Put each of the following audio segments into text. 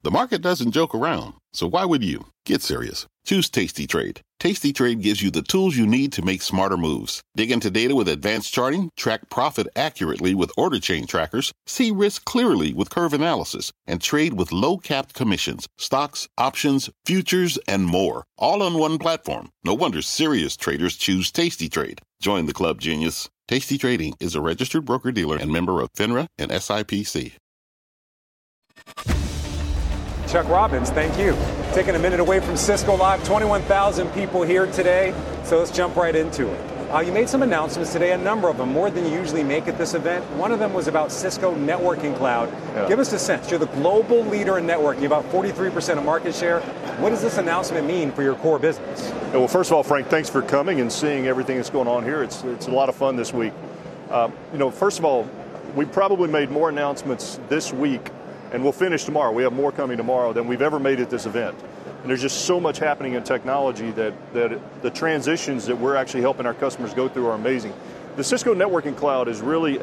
The market doesn't joke around, so why would you? Get serious. Choose Tasty Trade. Tasty Trade gives you the tools you need to make smarter moves. Dig into data with advanced charting, track profit accurately with order chain trackers, see risk clearly with curve analysis, and trade with low-capped commissions, stocks, options, futures, and more. All on one platform. No wonder serious traders choose Tasty Trade. Join the club, genius. Tasty Trading is a registered broker-dealer and member of FINRA and SIPC. Chuck Robbins, thank you. Taking a minute away from Cisco Live, 21,000 people here today, so let's jump right into it. You made some announcements today, a number of them, more than you usually make at this event. One of them was about Cisco Networking Cloud. Yeah. Give us a sense. You're the global leader in networking, about 43% of market share. What does this announcement mean for your core business? Yeah, well, first of all, Frank, thanks for coming and seeing everything that's going on here. It's a lot of fun this week. First of all, we probably made more announcements this week, and we'll finish tomorrow. We have more coming tomorrow than we've ever made at this event. And there's just so much happening in technology that the transitions that we're actually helping our customers go through are amazing. The Cisco Networking Cloud is really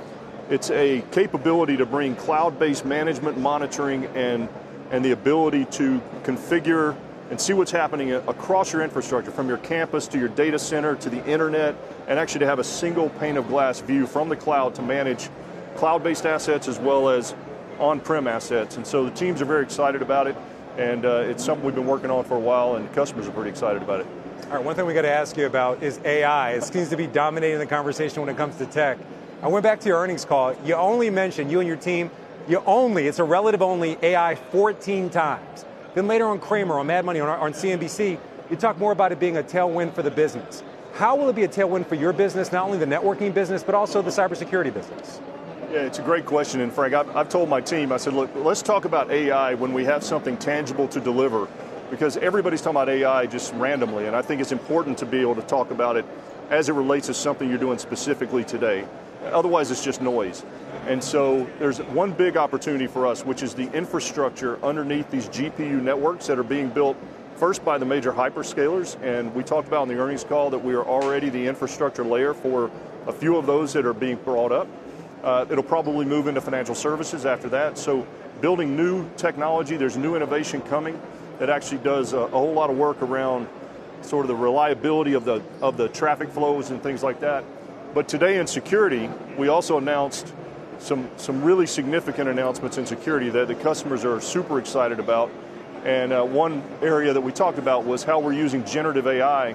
a capability to bring cloud-based management, monitoring, and the ability to configure and see what's happening across your infrastructure, from your campus to your data center to the internet, and actually to have a single pane of glass view from the cloud to manage cloud-based assets as well as on-prem assets. And so the teams are very excited about it, and it's something we've been working on for a while, and customers are pretty excited about it. All right, one thing we got to ask you about is AI. It seems to be dominating the conversation when it comes to tech. I went back to your earnings call. You only mentioned, you and your team, it's a relative only, AI 14 times. Then later on Kramer, on Mad Money, on CNBC, you talk more about it being a tailwind for the business. How will it be a tailwind for your business, not only the networking business, but also the cybersecurity business? Yeah, it's a great question, and Frank, I've told my team, I said, look, let's talk about AI when we have something tangible to deliver, because everybody's talking about AI just randomly, and I think it's important to be able to talk about it as it relates to something you're doing specifically today. Otherwise, it's just noise. And so there's one big opportunity for us, which is the infrastructure underneath these GPU networks that are being built first by the major hyperscalers, and we talked about in the earnings call that we are already the infrastructure layer for a few of those that are being brought up. It'll probably move into financial services after that. So building new technology, there's new innovation coming that actually does a whole lot of work around sort of the reliability of the traffic flows and things like that. But today in security, we also announced some really significant announcements in security that the customers are super excited about. And one area that we talked about was how we're using generative AI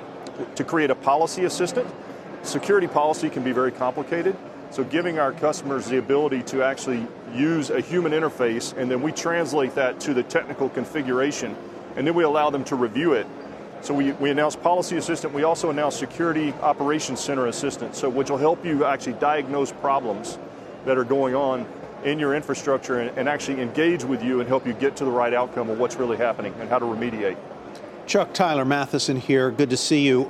to create a policy assistant. Security policy can be very complicated. So giving our customers the ability to actually use a human interface, and then we translate that to the technical configuration, and then we allow them to review it. So we announced Policy Assistant. We also announced Security Operations Center Assistant, which will help you actually diagnose problems that are going on in your infrastructure and actually engage with you and help you get to the right outcome of what's really happening and how to remediate. Chuck, Tyler Mathisen here. Good to see you.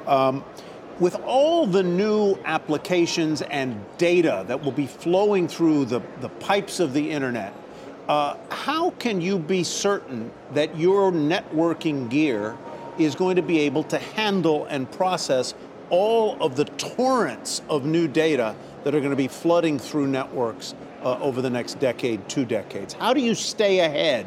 With all the new applications and data that will be flowing through the pipes of the internet, how can you be certain that your networking gear is going to be able to handle and process all of the torrents of new data that are going to be flooding through networks over the next decade, 2 decades? How do you stay ahead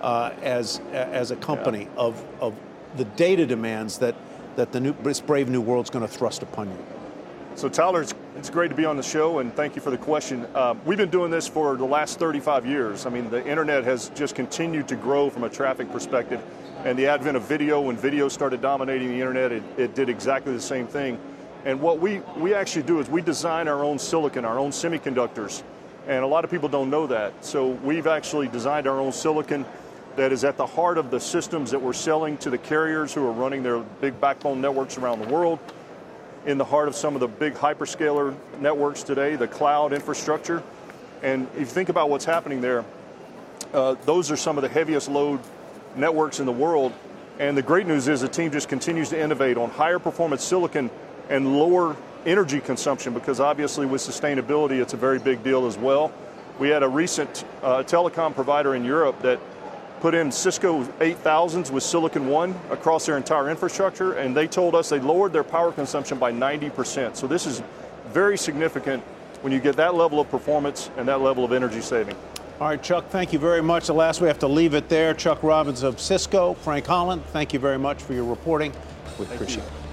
as a company of the data demands that this brave new world's going to thrust upon you? So Tyler, it's great to be on the show, and thank you for the question. We've been doing this for the last 35 years. I mean, the internet has just continued to grow from a traffic perspective, and the advent of video, when video started dominating the internet, it did exactly the same thing. And what we actually do is we design our own silicon, our own semiconductors, and a lot of people don't know that. So we've actually designed our own silicon that is at the heart of the systems that we're selling to the carriers who are running their big backbone networks around the world, in the heart of some of the big hyperscaler networks today, the cloud infrastructure. And if you think about what's happening there, those are some of the heaviest load networks in the world. And the great news is the team just continues to innovate on higher performance silicon and lower energy consumption, because obviously with sustainability, it's a very big deal as well. We had a recent telecom provider in Europe that put in Cisco 8000s with Silicon One across their entire infrastructure, and they told us they lowered their power consumption by 90%. So this is very significant when you get that level of performance and that level of energy saving. All right, Chuck, thank you very much. Alas, we have to leave it there. Chuck Robbins of Cisco, Frank Holland, thank you very much for your reporting. We appreciate it.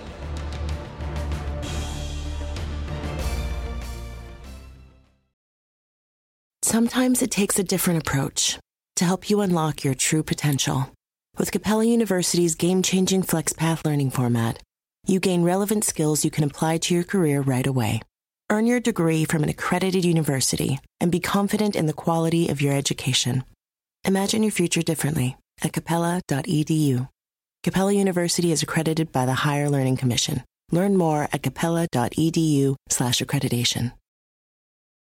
Sometimes it takes a different approach to help you unlock your true potential. With Capella University's game-changing FlexPath learning format, you gain relevant skills you can apply to your career right away. Earn your degree from an accredited university and be confident in the quality of your education. Imagine your future differently at capella.edu. Capella University is accredited by the Higher Learning Commission. Learn more at capella.edu/accreditation.